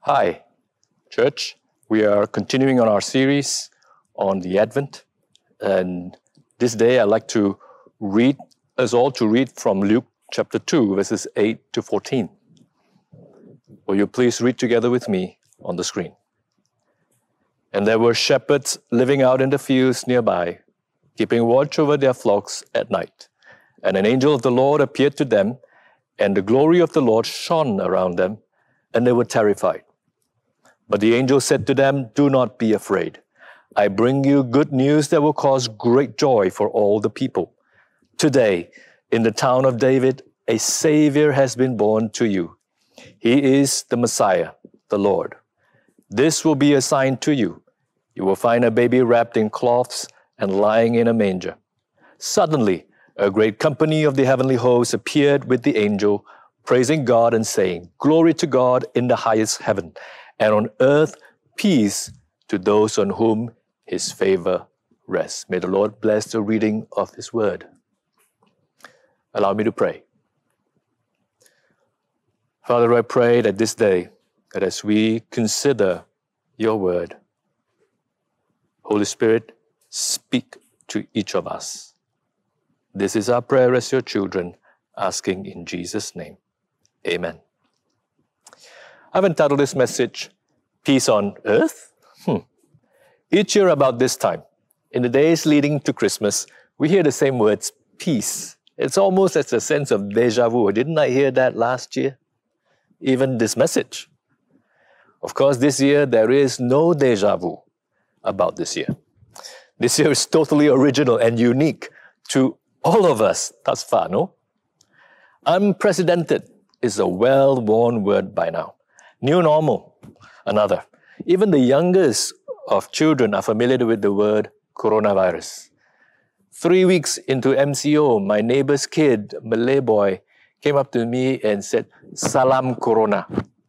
Hi, church. We are continuing on our series on the Advent. And this day I'd like to read us all to read from Luke chapter 2, verses 8 to 14. Will you please read together with me on the screen? And there were shepherds living out in the fields nearby, keeping watch over their flocks at night. And an angel of the Lord appeared to them, and the glory of the Lord shone around them, and they were terrified. But the angel said to them, "Do not be afraid. I bring you good news that will cause great joy for all the people. Today, in the town of David, a Savior has been born to you. He is the Messiah, the Lord. This will be a sign to you. You will find a baby wrapped in cloths and lying in a manger." Suddenly, a great company of the heavenly hosts appeared with the angel, praising God and saying, "Glory to God in the highest heaven, and on earth peace to those on whom his favor rests." May the Lord bless the reading of his word. Allow me to pray. Father, I pray that this day, that as we consider your word, Holy Spirit, speak to each of us. This is our prayer as your children, asking in Jesus' name. Amen. I've entitled this message, Peace on Earth. Each year about this time, in the days leading to Christmas, we hear the same words, peace. It's almost as a sense of déjà vu. Didn't I hear that last year? Even this message. Of course, this year, there is no déjà vu about this year. This year is totally original and unique to all of us thus far, no? Unprecedented is a well-worn word by now. New normal, another. Even the youngest of children are familiar with the word coronavirus. 3 weeks into MCO, my neighbor's kid, Malay boy, came up to me and said, "Salam Corona."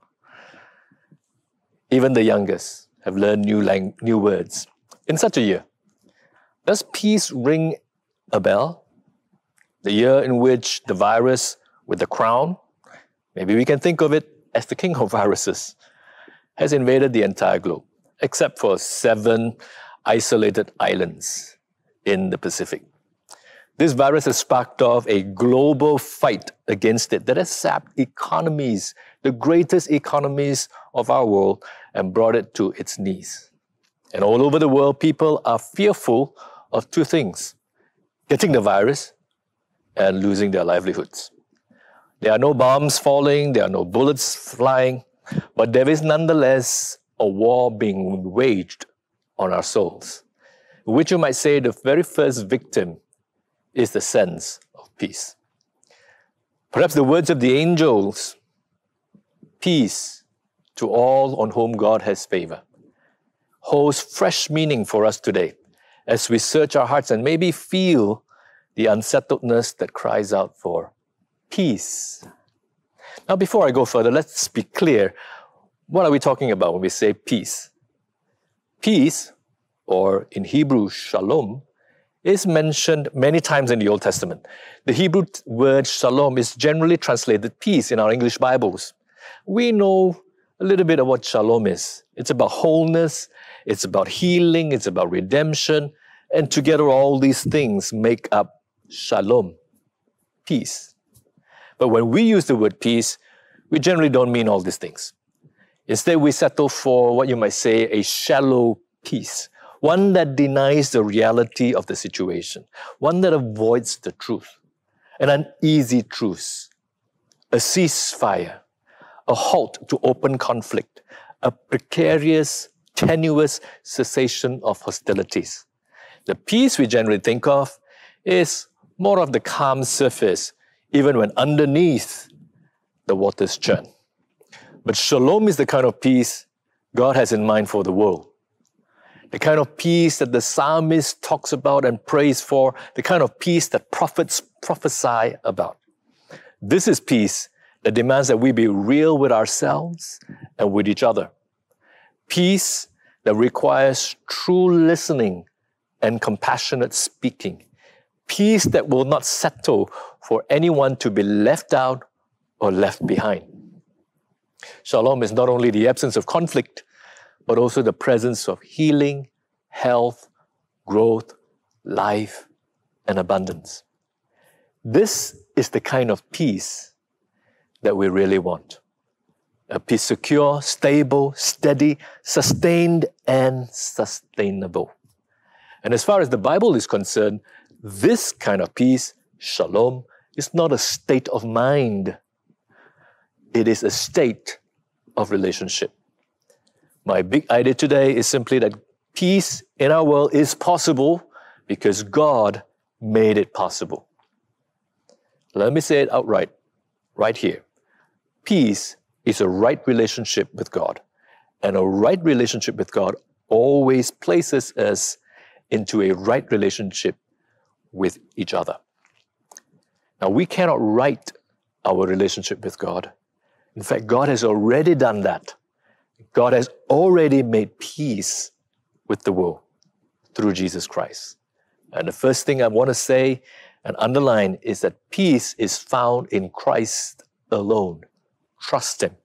Even the youngest have learned new words. In such a year, does peace ring a bell? The year in which the virus with the crown, maybe we can think of it as the king of viruses, has invaded the entire globe, except for 7 isolated islands in the Pacific. This virus has sparked off a global fight against it that has sapped economies, the greatest economies of our world, and brought it to its knees. And all over the world, people are fearful of 2 things: getting the virus and losing their livelihoods. There are no bombs falling, there are no bullets flying, but there is nonetheless a war being waged on our souls, which you might say the very first victim is the sense of peace. Perhaps the words of the angels, peace to all on whom God has favor, holds fresh meaning for us today as we search our hearts and maybe feel the unsettledness that cries out for peace. Now, before I go further, let's be clear. What are we talking about when we say peace? Peace, or in Hebrew, shalom, is mentioned many times in the Old Testament. The Hebrew word shalom is generally translated peace in our English Bibles. We know a little bit of what shalom is. It's about wholeness, it's about healing, it's about redemption, and together all these things make up shalom, peace. But when we use the word peace, we generally don't mean all these things. Instead, we settle for what you might say a shallow peace, one that denies the reality of the situation, one that avoids the truth, an uneasy truce, a ceasefire, a halt to open conflict, a precarious, tenuous cessation of hostilities. The peace we generally think of is more of the calm surface, even when underneath the waters churn. But shalom is the kind of peace God has in mind for the world. The kind of peace that the psalmist talks about and prays for, the kind of peace that prophets prophesy about. This is peace that demands that we be real with ourselves and with each other. Peace that requires true listening and compassionate speaking. Peace that will not settle for anyone to be left out or left behind. Shalom is not only the absence of conflict, but also the presence of healing, health, growth, life, and abundance. This is the kind of peace that we really want. A peace secure, stable, steady, sustained, and sustainable. And as far as the Bible is concerned, this kind of peace, shalom, is not a state of mind. It is a state of relationship. My big idea today is simply that peace in our world is possible because God made it possible. Let me say it outright, right here. Peace is a right relationship with God. And a right relationship with God always places us into a right relationship with each other. Now, we cannot right our relationship with God. In fact, God has already done that. God has already made peace with the world through Jesus Christ. And the first thing I want to say and underline is that peace is found in Christ alone. Trust Him.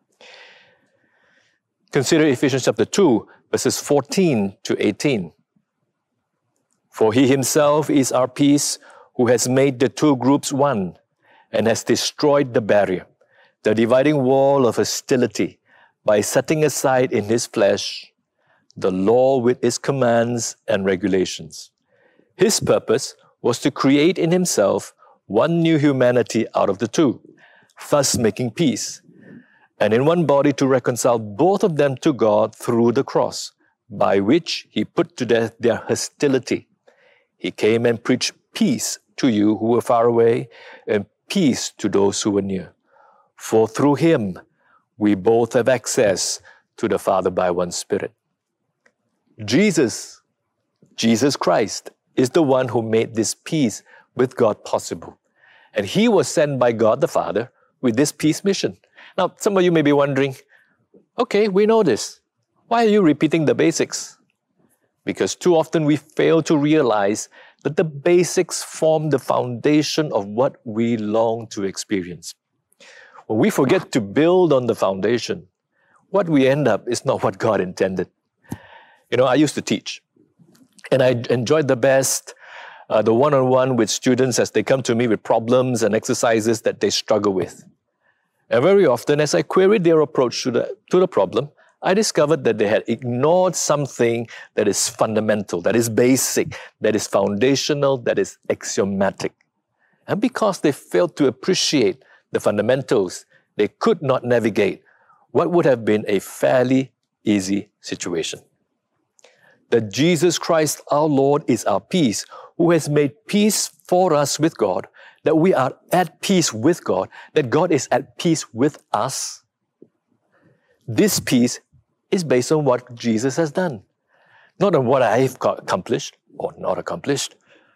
Consider Ephesians chapter 2, verses 14 to 18. For He Himself is our peace, who has made the two groups one and has destroyed the barrier, the dividing wall of hostility, by setting aside in His flesh the law with its commands and regulations. His purpose was to create in Himself one new humanity out of the two, thus making peace, and in one body to reconcile both of them to God through the cross, by which He put to death their hostility. He came and preached peace to you who were far away, and peace to those who were near. For through Him we both have access to the Father by one Spirit. Jesus Christ, is the one who made this peace with God possible. And He was sent by God the Father with this peace mission. Now, some of you may be wondering, okay, we know this. Why are you repeating the basics? Because too often we fail to realize that the basics form the foundation of what we long to experience. When we forget to build on the foundation, what we end up is not what God intended. You know, I used to teach, and I enjoyed the best the one-on-one with students as they come to me with problems and exercises that they struggle with. And very often, as I queried their approach to the problem, I discovered that they had ignored something that is fundamental, that is basic, that is foundational, that is axiomatic. And because they failed to appreciate the fundamentals, they could not navigate what would have been a fairly easy situation. That Jesus Christ our Lord is our peace, who has made peace for us with God, that we are at peace with God, that God is at peace with us. This peace is based on what Jesus has done, not on what I've accomplished or not accomplished.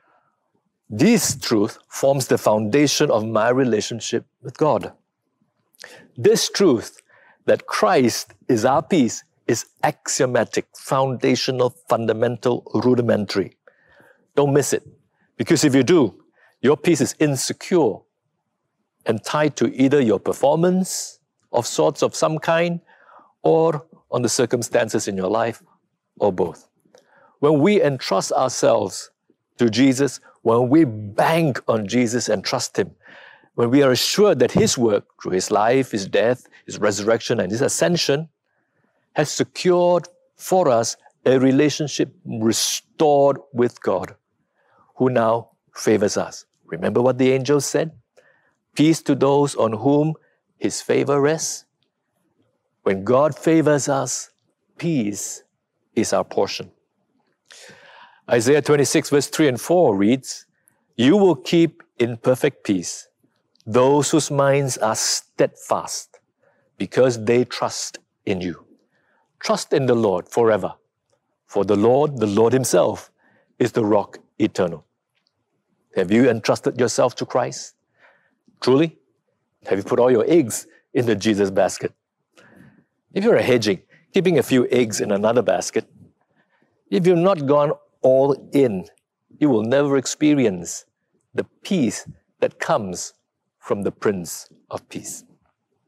This truth forms the foundation of my relationship with God. This truth that Christ is our peace is axiomatic, foundational, fundamental, rudimentary. Don't miss it, because if you do, your peace is insecure and tied to either your performance of sorts of some kind or on the circumstances in your life, or both. When we entrust ourselves to Jesus, when we bank on Jesus and trust Him, when we are assured that His work through His life, His death, His resurrection, and His ascension has secured for us a relationship restored with God, who now favors us. Remember what the angels said? Peace to those on whom His favor rests. When God favors us, peace is our portion. Isaiah 26 verse 3 and 4 reads, "You will keep in perfect peace those whose minds are steadfast, because they trust in you." Trust in the Lord forever, for the Lord Himself, is the rock eternal. Have you entrusted yourself to Christ? Truly? Have you put all your eggs in the Jesus basket? If you're hedging, keeping a few eggs in another basket, if you've not gone all in, you will never experience the peace that comes from the Prince of Peace.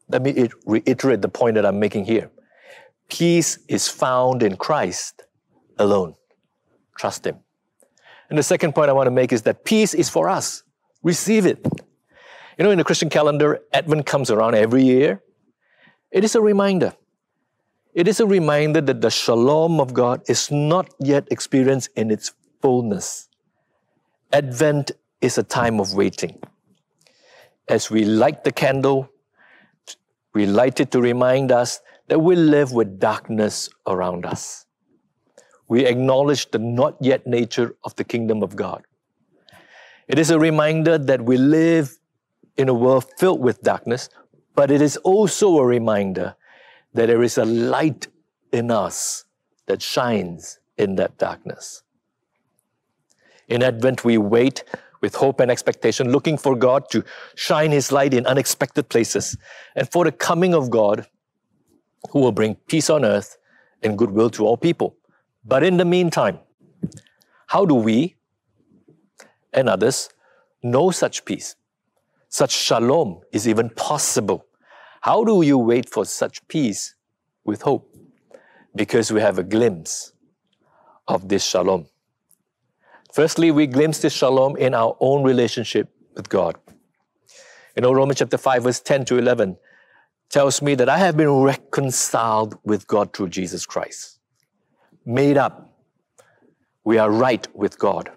Let me reiterate the point that I'm making here. Peace is found in Christ alone. Trust Him. And the second point I want to make is that peace is for us. Receive it. You know, in the Christian calendar, Advent comes around every year. It is a reminder. It is a reminder that the shalom of God is not yet experienced in its fullness. Advent is a time of waiting. As we light the candle, we light it to remind us that we live with darkness around us. We acknowledge the not yet nature of the kingdom of God. It is a reminder that we live in a world filled with darkness, but it is also a reminder that there is a light in us that shines in that darkness. In Advent, we wait with hope and expectation, looking for God to shine His light in unexpected places, and for the coming of God, who will bring peace on earth and goodwill to all people. But in the meantime, how do we and others know such peace? Such shalom is even possible. How do you wait for such peace with hope? Because we have a glimpse of this shalom. Firstly, we glimpse this shalom in our own relationship with God. You know, Romans chapter 5, verse 10 to 11 tells me that I have been reconciled with God through Jesus Christ. Made up. We are right with God.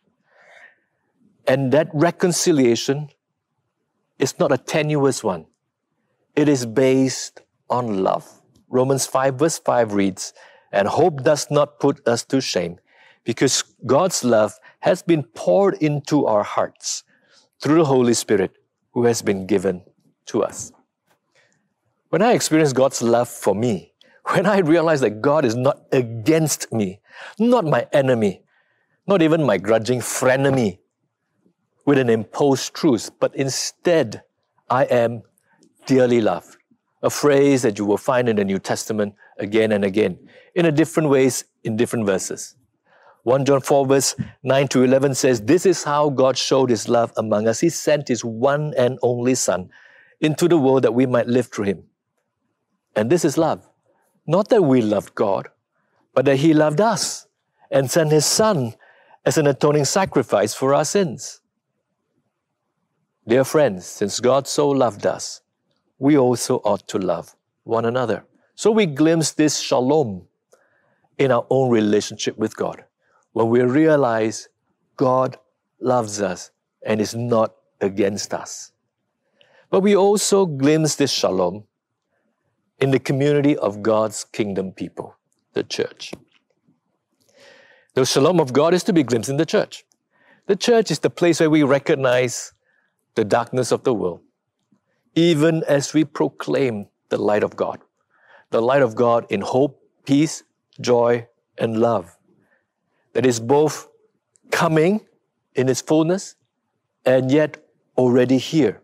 And that reconciliation is not a tenuous one. It is based on love. Romans 5 verse 5 reads, "And hope does not put us to shame, because God's love has been poured into our hearts through the Holy Spirit who has been given to us." When I experience God's love for me, when I realize that God is not against me, not my enemy, not even my grudging frenemy with an imposed truce, but instead I am dearly loved. A phrase that you will find in the New Testament again and again, in a different ways, in different verses. 1 John 4 verse 9 to 11 says, "This is how God showed His love among us. He sent His one and only Son into the world that we might live through Him." And this is love. Not that we loved God, but that He loved us and sent His Son as an atoning sacrifice for our sins. Dear friends, since God so loved us, we also ought to love one another. So we glimpse this shalom in our own relationship with God, when we realize God loves us and is not against us. But we also glimpse this shalom in the community of God's kingdom people, the church. The shalom of God is to be glimpsed in the church. The church is the place where we recognize the darkness of the world, even as we proclaim the light of God. The light of God in hope, peace, joy, and love. That is both coming in its fullness and yet already here.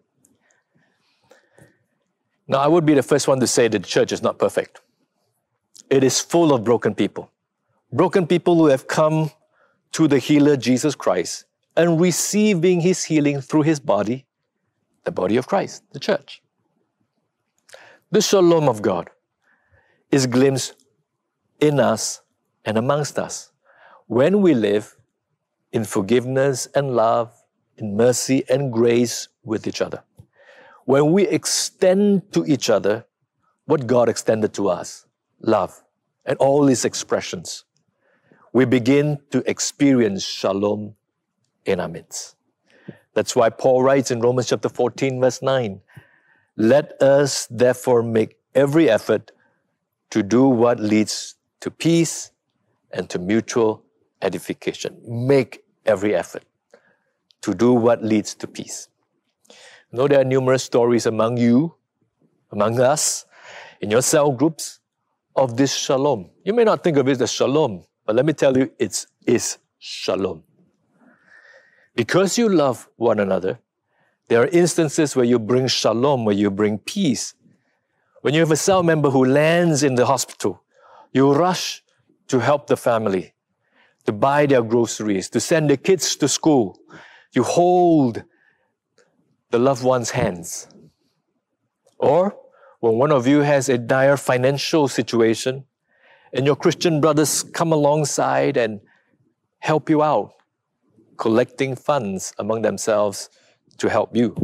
Now, I would be the first one to say that the church is not perfect. It is full of broken people. Broken people who have come to the healer, Jesus Christ, and receiving His healing through His body, the body of Christ, the church. The shalom of God is glimpsed in us and amongst us when we live in forgiveness and love, in mercy and grace with each other. When we extend to each other what God extended to us, love, and all its expressions, we begin to experience shalom in our midst. That's why Paul writes in Romans chapter 14, verse 9, "Let us therefore make every effort to do what leads to peace and to mutual edification." Make every effort to do what leads to peace. You know, there are numerous stories among you, among us, in your cell groups, of this shalom. You may not think of it as shalom, but let me tell you, it is shalom. Because you love one another, there are instances where you bring shalom, where you bring peace. When you have a cell member who lands in the hospital, you rush to help the family, to buy their groceries, to send the kids to school. You hold the loved one's hands. Or when one of you has a dire financial situation and your Christian brothers come alongside and help you out, collecting funds among themselves to help you.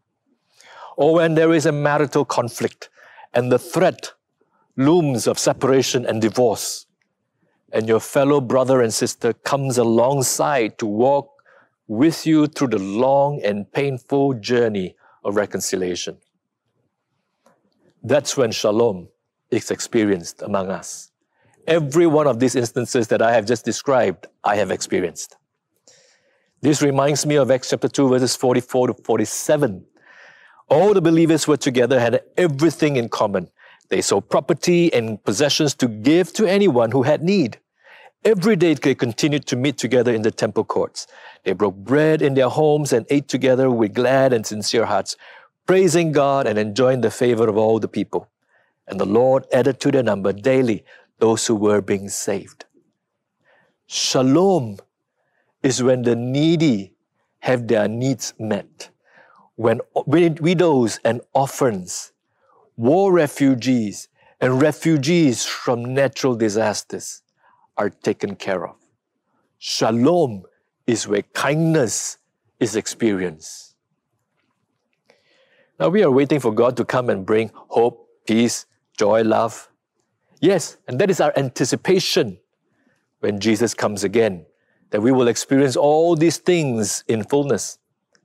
Or when there is a marital conflict and the threat looms of separation and divorce, and your fellow brother and sister comes alongside to walk with you through the long and painful journey of reconciliation. That's when shalom is experienced among us. Every one of these instances that I have just described, I have experienced. This reminds me of Acts chapter 2, verses 44 to 47. All the believers were together, had everything in common. They sold property and possessions to give to anyone who had need. Every day they continued to meet together in the temple courts. They broke bread in their homes and ate together with glad and sincere hearts, praising God and enjoying the favor of all the people. And the Lord added to their number daily those who were being saved. Shalom is when the needy have their needs met, when widows and orphans, war refugees, and refugees from natural disasters are taken care of. Shalom is where kindness is experienced. Now we are waiting for God to come and bring hope, peace, joy, love. Yes, and that is our anticipation when Jesus comes again, that we will experience all these things in fullness.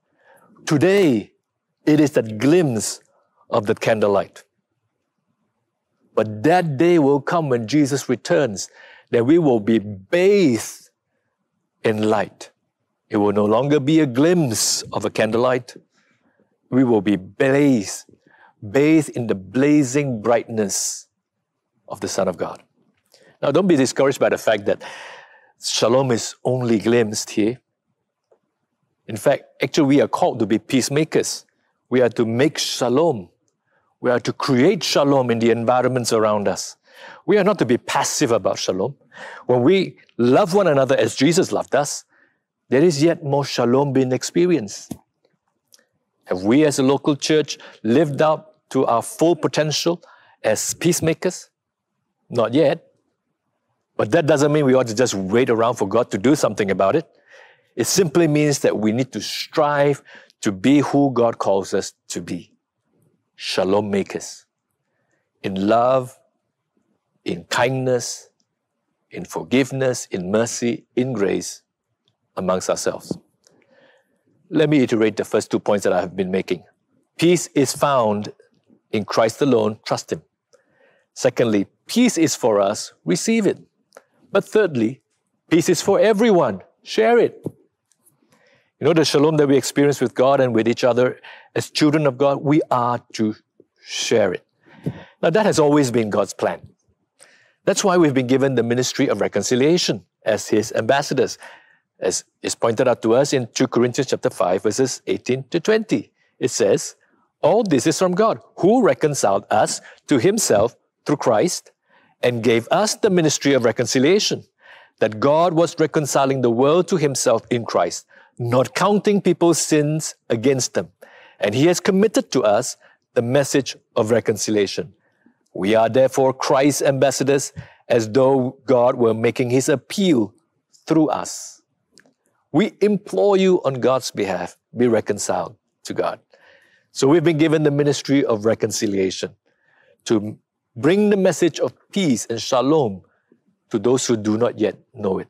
Today, it is that glimpse of the candlelight. But that day will come when Jesus returns, that we will be bathed in light. It will no longer be a glimpse of a candlelight. We will be bathed in the blazing brightness of the Son of God. Now, don't be discouraged by the fact that shalom is only glimpsed here. In fact, actually, we are called to be peacemakers. We are to make shalom. We are to create shalom in the environments around us. We are not to be passive about shalom. When we love one another as Jesus loved us, there is yet more shalom being experienced. Have we as a local church lived up to our full potential as peacemakers? Not yet. But that doesn't mean we ought to just wait around for God to do something about it. It simply means that we need to strive to be who God calls us to be. Shalom makers. In love, in kindness, in forgiveness, in mercy, in grace, amongst ourselves. Let me iterate the first 2 points that I have been making. Peace is found in Christ alone, trust Him. Secondly, peace is for us, receive it. But thirdly, peace is for everyone, share it. You know, the shalom that we experience with God and with each other as children of God, we are to share it. Now, that has always been God's plan. That's why we've been given the ministry of reconciliation as His ambassadors, as is pointed out to us in 2 Corinthians chapter 5, verses 18 to 20. It says, all this is from God, who reconciled us to Himself through Christ and gave us the ministry of reconciliation, that God was reconciling the world to Himself in Christ, not counting people's sins against them. And He has committed to us the message of reconciliation. We are therefore Christ's ambassadors, as though God were making His appeal through us. We implore you on God's behalf, be reconciled to God. So we've been given the ministry of reconciliation to bring the message of peace and shalom to those who do not yet know it.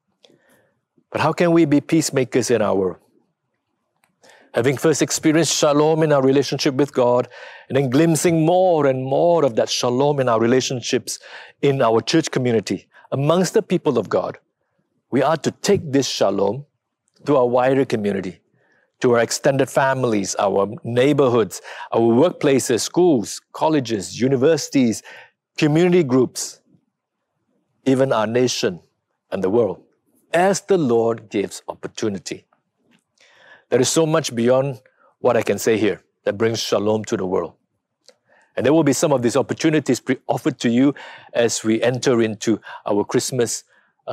But how can we be peacemakers in our world? Having first experienced shalom in our relationship with God, and then glimpsing more and more of that shalom in our relationships in our church community, amongst the people of God, we are to take this shalom to our wider community, to our extended families, our neighborhoods, our workplaces, schools, colleges, universities, community groups, even our nation and the world, as the Lord gives opportunity. There is so much beyond what I can say here that brings shalom to the world. And there will be some of these opportunities offered to you as we enter into our Christmas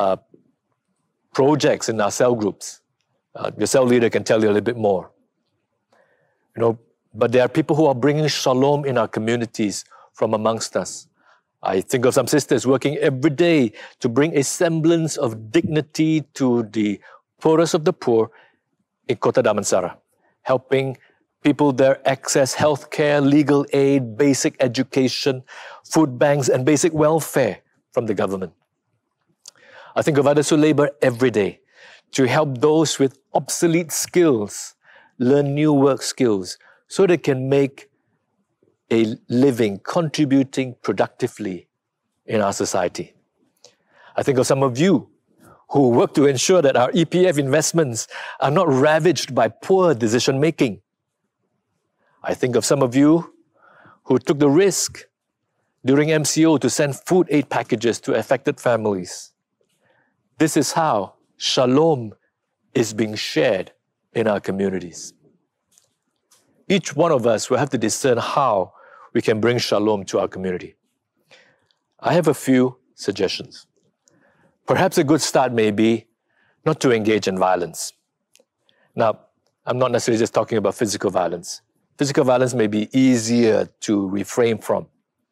projects in our cell groups. Your cell leader can tell you a little bit more. You know, but there are people who are bringing shalom in our communities from amongst us. I think of some sisters working every day to bring a semblance of dignity to the poorest of the poor in Kota Damansara, helping people there access healthcare, legal aid, basic education, food banks, and basic welfare from the government. I think of others who labor every day to help those with obsolete skills learn new work skills so they can make a living contributing productively in our society. I think of some of you who work to ensure that our EPF investments are not ravaged by poor decision making. I think of some of you who took the risk during MCO to send food aid packages to affected families. This is how shalom is being shared in our communities. Each one of us will have to discern how we can bring shalom to our community. I have a few suggestions. Perhaps a good start may be not to engage in violence. Now, I'm not necessarily just talking about physical violence. Physical violence may be easier to refrain from.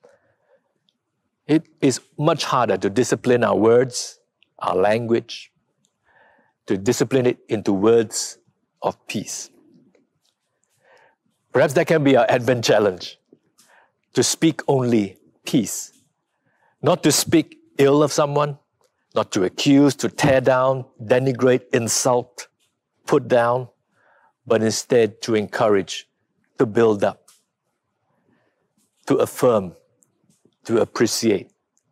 It is much harder to discipline our words, our language, to discipline it into words of peace. Perhaps that can be our Advent challenge, to speak only peace. Not to speak ill of someone, not to accuse, to tear down, denigrate, insult, put down, but instead to encourage, to build up, to affirm, to appreciate.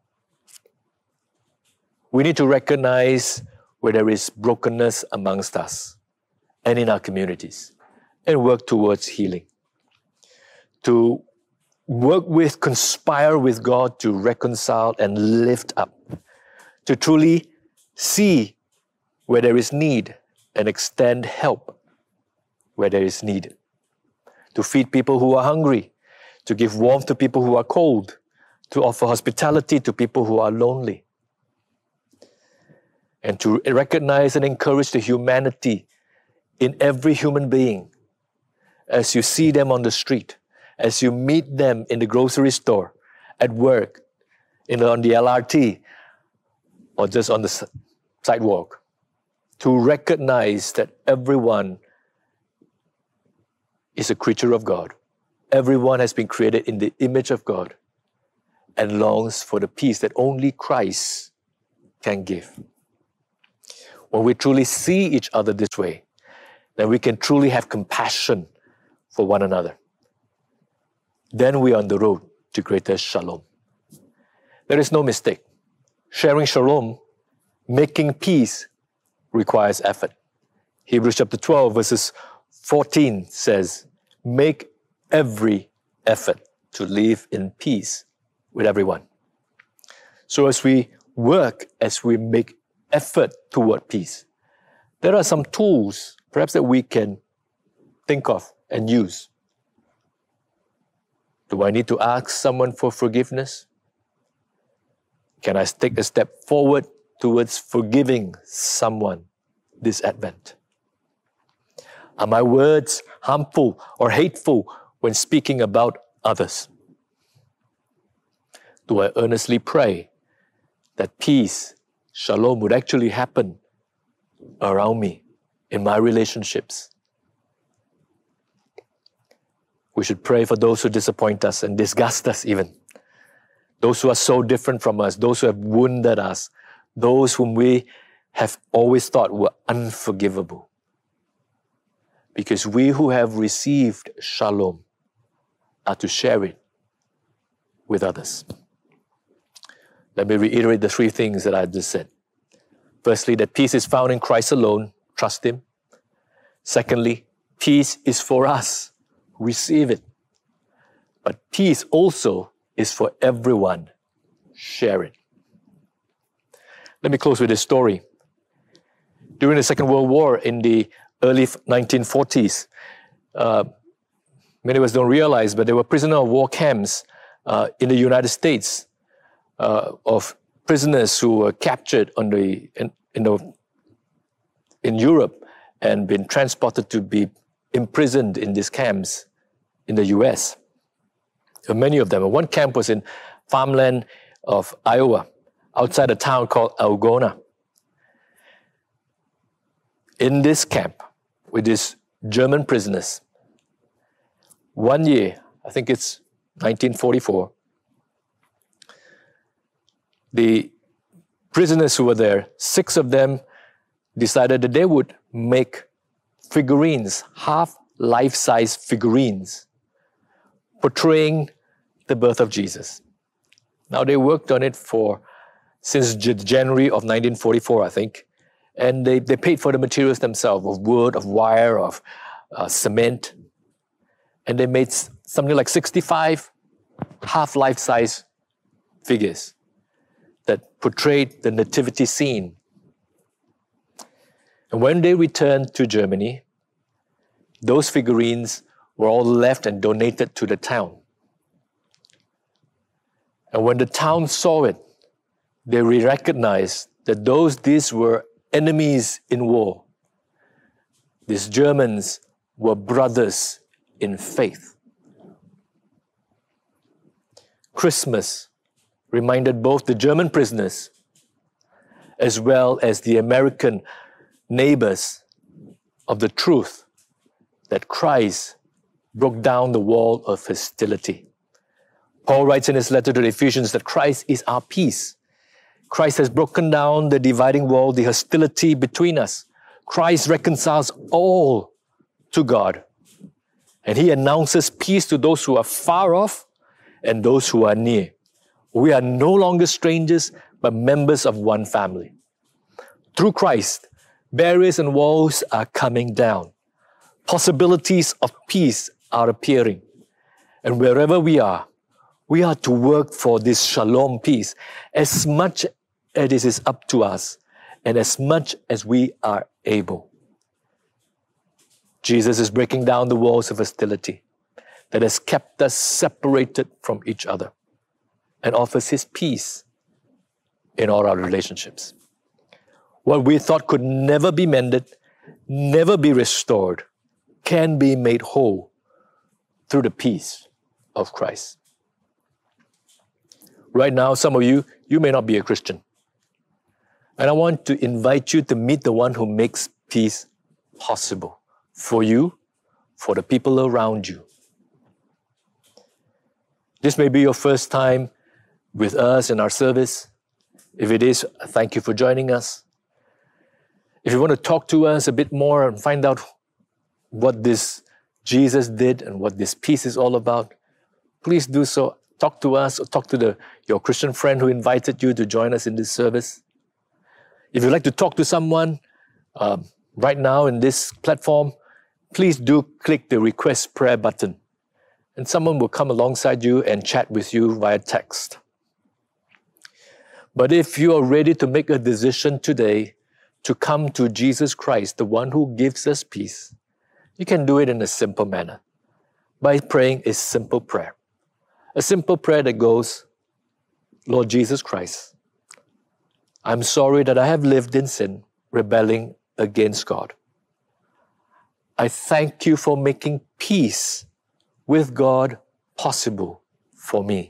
We need to recognize where there is brokenness amongst us and in our communities and work towards healing. To work with, conspire with God to reconcile and lift up. To truly see where there is need and extend help where there is need. To feed people who are hungry, to give warmth to people who are cold, to offer hospitality to people who are lonely. And to recognize and encourage the humanity in every human being as you see them on the street, as you meet them in the grocery store, at work, on the LRT, or just on the sidewalk. To recognize that everyone is a creature of God. Everyone has been created in the image of God and longs for the peace that only Christ can give. When we truly see each other this way, then we can truly have compassion for one another. Then we are on the road to greater shalom. There is no mistake. Sharing shalom, making peace, requires effort. Hebrews chapter 12 verses 14 says, make every effort to live in peace with everyone. So as we work, as we make effort toward peace, there are some tools perhaps that we can think of and use. Do I need to ask someone for forgiveness? Can I take a step forward towards forgiving someone this Advent? Are my words harmful or hateful when speaking about others? Do I earnestly pray that peace, shalom, would actually happen around me in my relationships? We should pray for those who disappoint us and disgust us even. Those who are so different from us, those who have wounded us, those whom we have always thought were unforgivable. Because we who have received shalom are to share it with others. Let me reiterate the three things that I just said. Firstly, that peace is found in Christ alone. Trust Him. Secondly, peace is for us. Receive it. But peace also is for everyone. Share it. Let me close with this story. During the Second World War in the early 1940s, many of us don't realize, but there were prisoner of war camps in the United States of prisoners who were captured in Europe and been transported to be imprisoned in these camps in the US. Many of them. One camp was in farmland of Iowa, outside a town called Algona. In this camp, with these German prisoners, one year, I think it's 1944, the prisoners who were there, 6 of them decided that they would make figurines, half life-size figurines, portraying the birth of Jesus. Now, they worked on it since January of 1944, I think, and they paid for the materials themselves, of wood, of wire, of cement, and they made something like 65 half life-size figures that portrayed the nativity scene. And when they returned to Germany, those figurines were all left and donated to the town. And when the town saw it, they recognized that these were enemies in war. These Germans were brothers in faith. Christmas reminded both the German prisoners as well as the American neighbors of the truth that Christ broke down the wall of hostility. Paul writes in his letter to the Ephesians that Christ is our peace. Christ has broken down the dividing wall, the hostility between us. Christ reconciles all to God. And he announces peace to those who are far off and those who are near. We are no longer strangers, but members of one family. Through Christ, barriers and walls are coming down. Possibilities of peace are appearing. And wherever we are to work for this shalom peace as much as it is up to us and as much as we are able. Jesus is breaking down the walls of hostility that has kept us separated from each other and offers his peace in all our relationships. What we thought could never be mended, never be restored, can be made whole through the peace of Christ. Right now, some of you may not be a Christian. And I want to invite you to meet the one who makes peace possible for you, for the people around you. This may be your first time with us in our service. If it is, thank you for joining us. If you want to talk to us a bit more and find out what this Jesus did and what this peace is all about, please do so. Talk to us or talk to your Christian friend who invited you to join us in this service. If you'd like to talk to someone right now in this platform, please do click the request prayer button and someone will come alongside you and chat with you via text. But if you are ready to make a decision today to come to Jesus Christ, the one who gives us peace, you can do it in a simple manner by praying a simple prayer. A simple prayer that goes, Lord Jesus Christ, I'm sorry that I have lived in sin, rebelling against God. I thank you for making peace with God possible for me.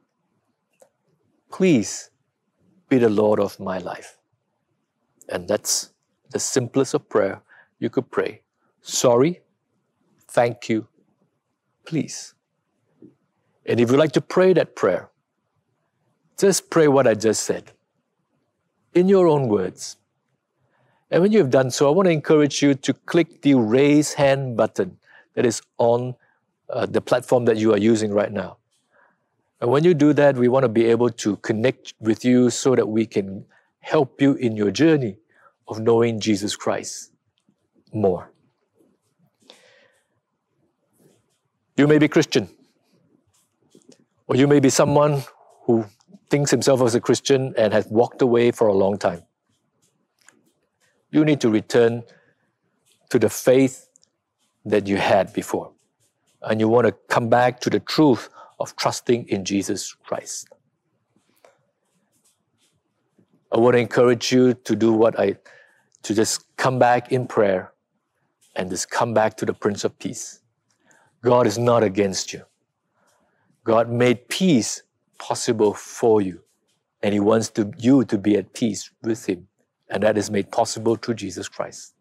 Please be the Lord of my life. And that's the simplest of prayer you could pray. Sorry, thank you, please. And if you'd like to pray that prayer, just pray what I just said in your own words. And when you've done so, I want to encourage you to click the raise hand button that is on the platform that you are using right now. And when you do that, we want to be able to connect with you so that we can help you in your journey of knowing Jesus Christ more. You may be Christian, or you may be someone who thinks himself as a Christian and has walked away for a long time. You need to return to the faith that you had before. And you want to come back to the truth of trusting in Jesus Christ. I want to encourage you to do to just come back in prayer and just come back to the Prince of Peace. God is not against you. God made peace possible for you, and He wants you to be at peace with Him, and that is made possible through Jesus Christ.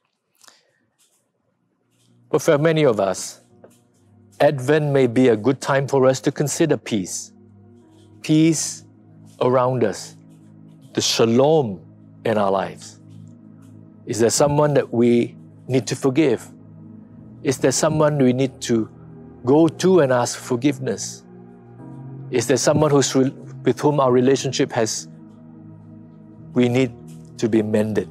But for many of us, Advent may be a good time for us to consider peace. Peace around us, the shalom in our lives. Is there someone that we need to forgive? Is there someone we need to go to and ask forgiveness? Is there someone with whom our relationship we need to be mended?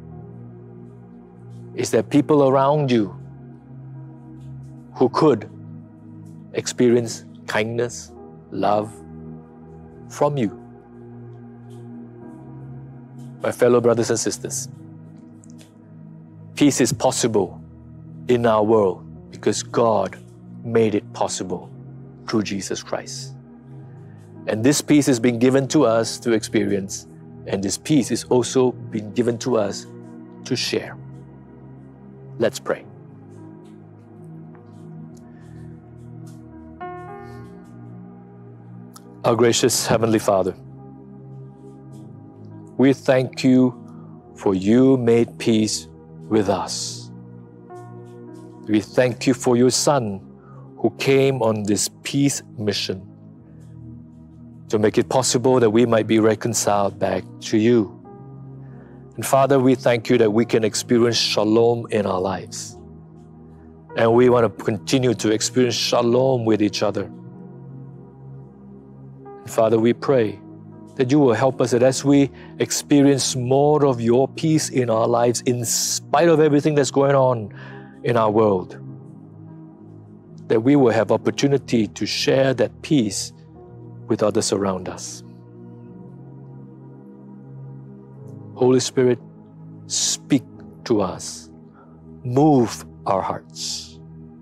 Is there people around you who could experience kindness, love from you? My fellow brothers and sisters, peace is possible in our world because God made it possible through Jesus Christ. And this peace has been given to us to experience, and this peace is also been given to us to share. Let's pray. Our gracious Heavenly Father, we thank you for you made peace with us. We thank you for your Son who came on this peace mission to make it possible that we might be reconciled back to you. And Father, we thank you that we can experience shalom in our lives. And we want to continue to experience shalom with each other. And Father, we pray that you will help us that as we experience more of your peace in our lives, in spite of everything that's going on in our world, that we will have opportunity to share that peace with others around us. Holy Spirit, speak to us. Move our hearts.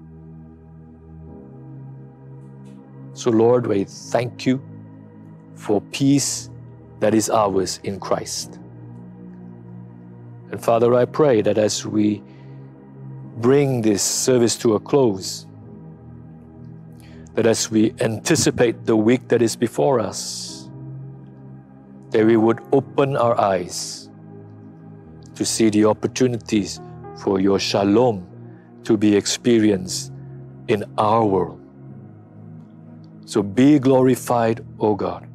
So Lord, we thank you for peace that is ours in Christ. And Father, I pray that as we bring this service to a close, that as we anticipate the week that is before us, that we would open our eyes to see the opportunities for your shalom to be experienced in our world. So be glorified, O God,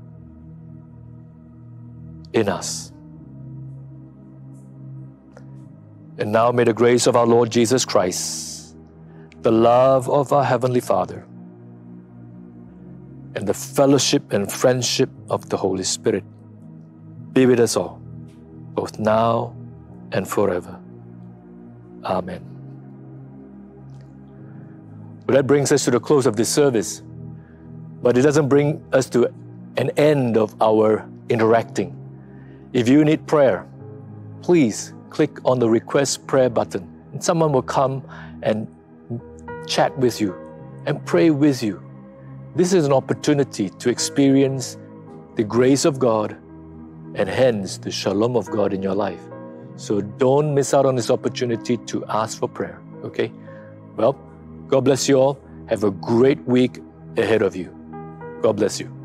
in us. And now may the grace of our Lord Jesus Christ, the love of our Heavenly Father, and the fellowship and friendship of the Holy Spirit be with us all, both now and forever. Amen. Well, that brings us to the close of this service, but it doesn't bring us to an end of our interacting. If you need prayer, please click on the request prayer button, and someone will come and chat with you and pray with you. This is an opportunity to experience the grace of God and hence the shalom of God in your life. So don't miss out on this opportunity to ask for prayer, okay? Well, God bless you all. Have a great week ahead of you. God bless you.